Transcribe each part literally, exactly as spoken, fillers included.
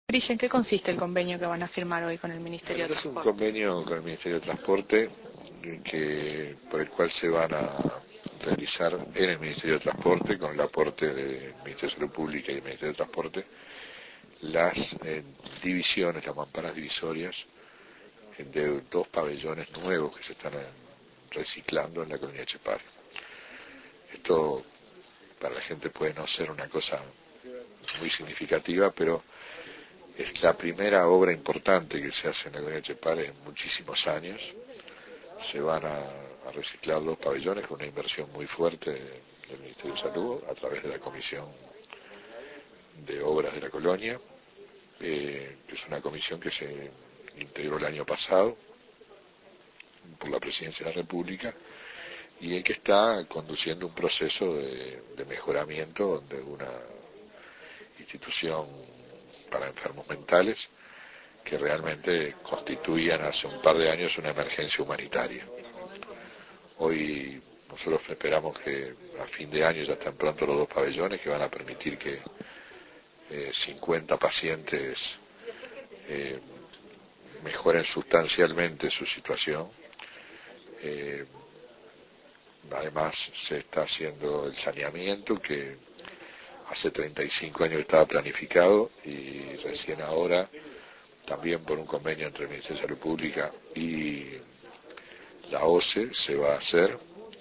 Brilla, ¿en qué consiste el convenio que van a firmar hoy con el Ministerio de Es un Transporte? convenio con el Ministerio de Transporte que, por el cual se van a realizar en el Ministerio de Transporte, con el aporte del Ministerio de Salud Pública y el Ministerio de Transporte, las eh, divisiones, las mamparas divisorias de dos pabellones nuevos que se están eh, reciclando en la colonia Etxepare. Esto para la gente puede no ser una cosa muy significativa, pero es la primera obra importante que se hace en la colonia Etxepare en muchísimos años. Se van a, a reciclar dos pabellones con una inversión muy fuerte del Ministerio de Salud a través de la Comisión de Obras de la Colonia, eh, que es una comisión que se integró el año pasado por la Presidencia de la República y que está conduciendo un proceso de, de mejoramiento de una institución para enfermos mentales que realmente constituían hace un par de años una emergencia humanitaria. Hoy nosotros esperamos que a fin de año ya estén pronto los dos pabellones que van a permitir que eh, cincuenta pacientes eh, mejoren sustancialmente su situación. Eh, además se está haciendo el saneamiento que hace treinta y cinco años estaba planificado y recién ahora, también por un convenio entre el Ministerio de Salud Pública y la O C E, se va a hacer.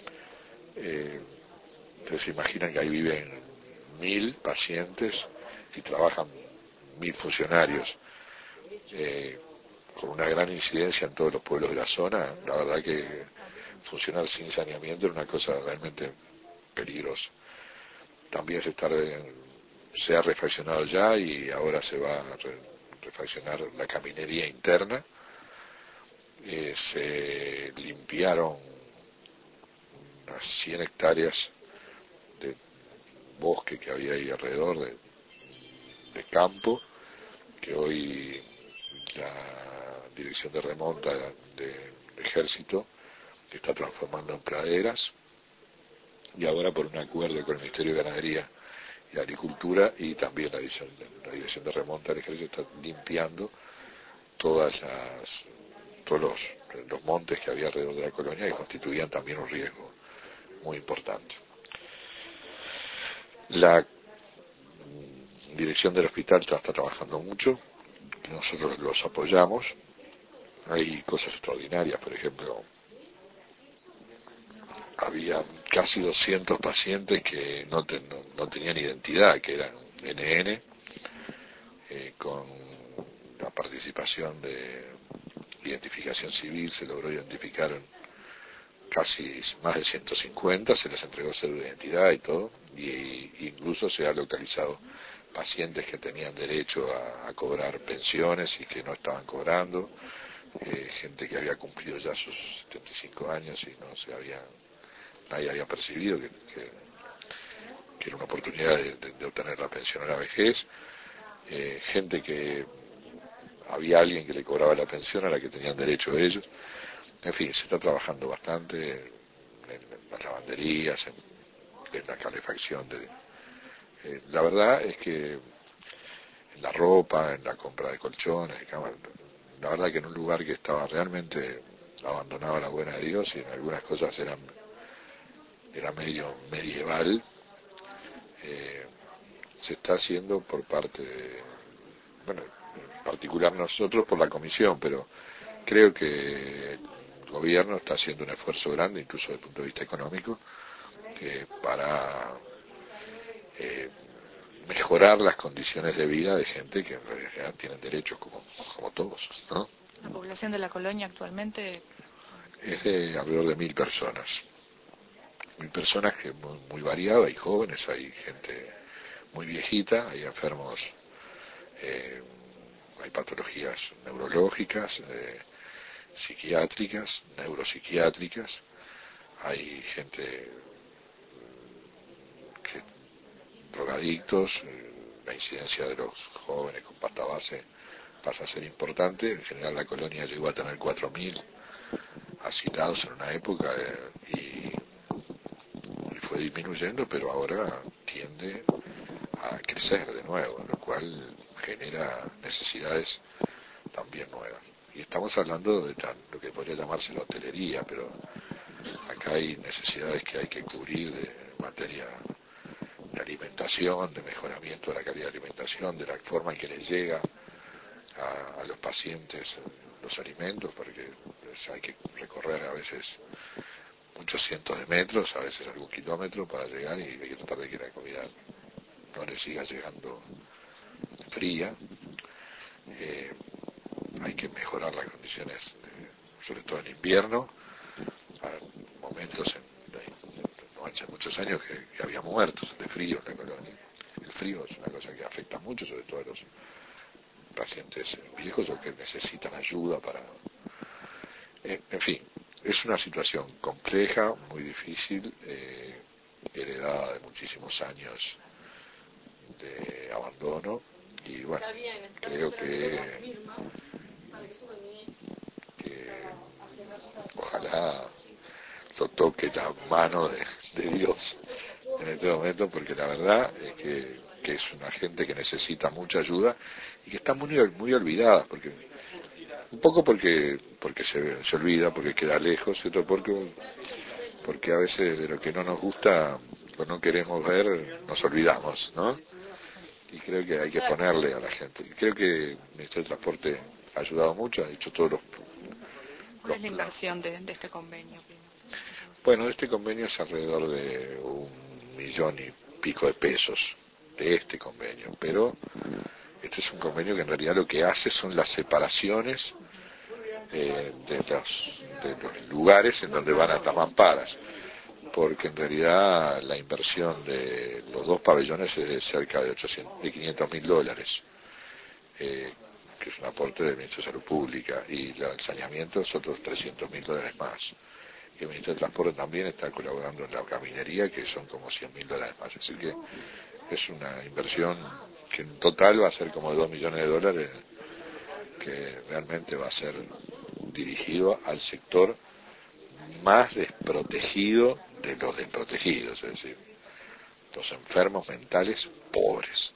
Eh, ustedes se imaginan que ahí viven mil pacientes y trabajan mil funcionarios, eh, con una gran incidencia en todos los pueblos de la zona. La verdad que funcionar sin saneamiento es una cosa realmente peligrosa. También se, está, se ha refaccionado ya y ahora se va a re, refaccionar la caminería interna. Eh, se limpiaron unas cien hectáreas de bosque que había ahí alrededor, de, de campo, que hoy la Dirección de Remonta del de, de Ejército está transformando en praderas, y ahora por un acuerdo con el Ministerio de Ganadería y Agricultura y también la Dirección, la Dirección de Remonta del Ejército está limpiando todas las, todos los, los montes que había alrededor de la colonia y constituían también un riesgo muy importante. La dirección del hospital está trabajando mucho, nosotros los apoyamos. Hay cosas extraordinarias, por ejemplo, había casi doscientos pacientes que no, ten, no, no tenían identidad, que eran N N, eh, con la participación de identificación civil se logró identificar casi más de ciento cincuenta, se les entregó cédula de identidad y todo, y incluso se ha localizado pacientes que tenían derecho a, a cobrar pensiones y que no estaban cobrando, eh, gente que había cumplido ya sus setenta y cinco años y no se había, nadie había percibido que, que, que era una oportunidad de, de, de obtener la pensión a la vejez, eh, gente que había alguien que le cobraba la pensión a la que tenían derecho ellos. En fin, se está trabajando bastante en, en las lavanderías, en, en la calefacción. De, eh, la verdad es que en la ropa, en la compra de colchones, de camas, la verdad que en un lugar que estaba realmente abandonado a la buena de Dios y en algunas cosas eran, era medio medieval, eh, se está haciendo por parte de, bueno, en particular nosotros por la comisión, pero creo que el gobierno está haciendo un esfuerzo grande, incluso desde el punto de vista económico, eh, para eh, mejorar las condiciones de vida de gente que en realidad tienen derechos como, como todos, ¿no? La población de la colonia actualmente es de alrededor de mil personas. Mil personas que muy, muy variado, hay jóvenes, hay gente muy viejita, hay enfermos, eh, hay patologías neurológicas, eh, psiquiátricas, neuropsiquiátricas, hay gente que drogadictos, eh, la incidencia de los jóvenes con pasta base pasa a ser importante. En general la colonia llegó a tener cuatro mil asilados en una época, eh, y, y fue disminuyendo, pero ahora tiende a crecer de nuevo, lo cual genera necesidades también nuevas. Y estamos hablando de lo que podría llamarse la hotelería, pero acá hay necesidades que hay que cubrir de materia de alimentación, de mejoramiento de la calidad de alimentación, de la forma en que les llega a, a los pacientes los alimentos, porque pues, hay que recorrer a veces muchos cientos de metros, a veces algún kilómetro para llegar, y hay que tratar de que la comida no les siga llegando fría. Eh, hay que mejorar las condiciones, de, sobre todo en invierno. A momentos, en, de, no hace muchos años que, que había muertos de frío en la colonia. El frío es una cosa que afecta mucho, sobre todo a los pacientes viejos o que necesitan ayuda para... Eh, en fin, es una situación compleja, muy difícil, eh, heredada de muchísimos años de abandono, y bueno, creo que, que ojalá lo toque la mano de, de Dios en este momento, porque la verdad es que, que es una gente que necesita mucha ayuda y que está muy, muy olvidada, porque un poco porque porque se, se olvida, porque queda lejos, y otro porque porque a veces de lo que no nos gusta o no queremos ver nos olvidamos, ¿no? Y creo que hay que ponerle a la gente. Y creo que el Ministerio de Transporte ha ayudado mucho, ha hecho todos los... ¿Cuál es la inversión de, de este convenio? Bueno, este convenio es alrededor de un millón y pico de pesos de este convenio, pero este es un convenio que en realidad lo que hace son las separaciones eh, de, los, de los lugares en donde van a estar mamparas, porque en realidad la inversión de los dos pabellones es de cerca de, ochocientos, de quinientos mil dólares, eh, que es un aporte del Ministerio de Salud Pública, y el saneamiento es otros trescientos mil dólares más. Y el Ministerio de Transporte también está colaborando en la caminería, que son como cien mil dólares más. Es decir que es una inversión que en total va a ser como de dos millones de dólares, que realmente va a ser dirigido al sector más desprotegido de los desprotegidos, es decir, los enfermos mentales pobres.